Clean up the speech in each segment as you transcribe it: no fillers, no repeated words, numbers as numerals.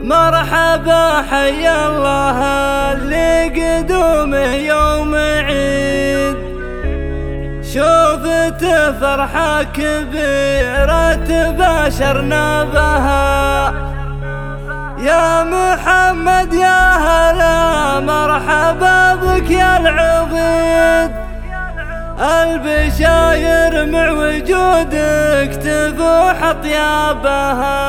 مرحبا حيا الله اللي قدومه يوم عيد، شوفت فرحة كبيرة تباشرنا بها. يا محمد يا هلا مرحبا بك يا العضيد، البشاير مع وجودك تفوح اطيابها.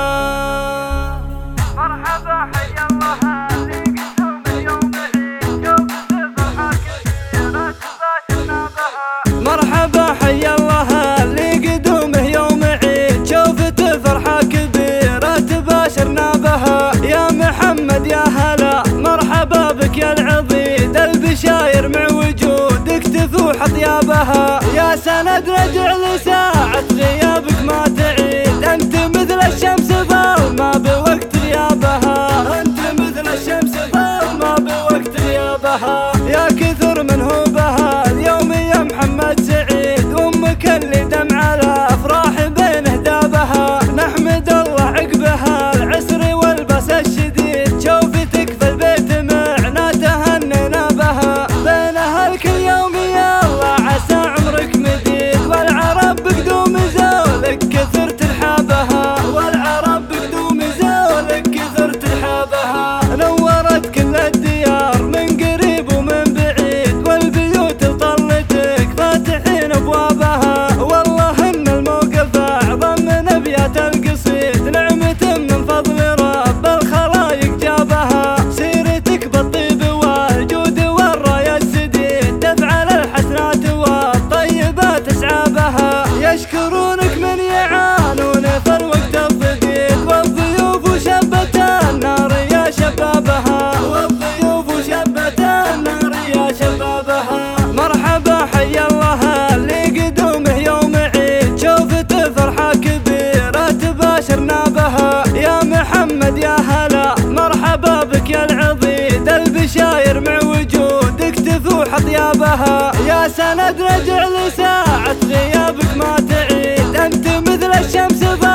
مرحبا حيا الله اللي قدومه يوم عيد، شوفت فرحة كبيرة تباشرنا بها. مرحبا حيا الله اللي قدومه يوم عيد، شوفت فرحة كبيرة تباشرنا بها. يا محمد يا هلا مرحبا بك يا العضيد، البشاير مع وجودك تفوح اطيابها. يا سند رجع لساعة غيابك ما تعيد، انت مثل الشمس ظلمة بوقت غيابها، انت مثل الشمس ظلمة بوقت غيابها. يا كثر من هوبها اليوم يا محمد سعيد، امك اللي دمع الافراح بين اهدابها. نحمد الله عقبها العسر والبس الشديد، شوفتك في البيت معنا تهنينا بها. بين اهلك اليوم يا الله عسى عمرك مديد، والعرب بقدوم زولك كثر ترحابها، والعرب بقدوم زولك كثر ترحابها. نورت كل الديار من قريب ومن بعيد، والبيوت لطلتك فاتحين ابوابها. والله ان الموقف اعظم من ابيات القصيد، نعمة من فضل رب الخلايق جابها. سيرتك بالطيب والجود والراي السديد، تفعل الحسنات والطيبات اسعابها. يشكرونك من يعانون في الوقت الضديد، والضيوف شبت النار يا شبابها، والضيوف شبت النار يا شبابها. مرحبا حيا الله اللي قدومه يوم عيد، شوفت فرحة كبيرة تباشرنا بها. يا محمد يا هلا مرحبا بك يا العضيد، البشاير مع وجودك تفوح اطيابها. يا سند رجع لساعة غيابك ما تعيد، انت مثل الشمس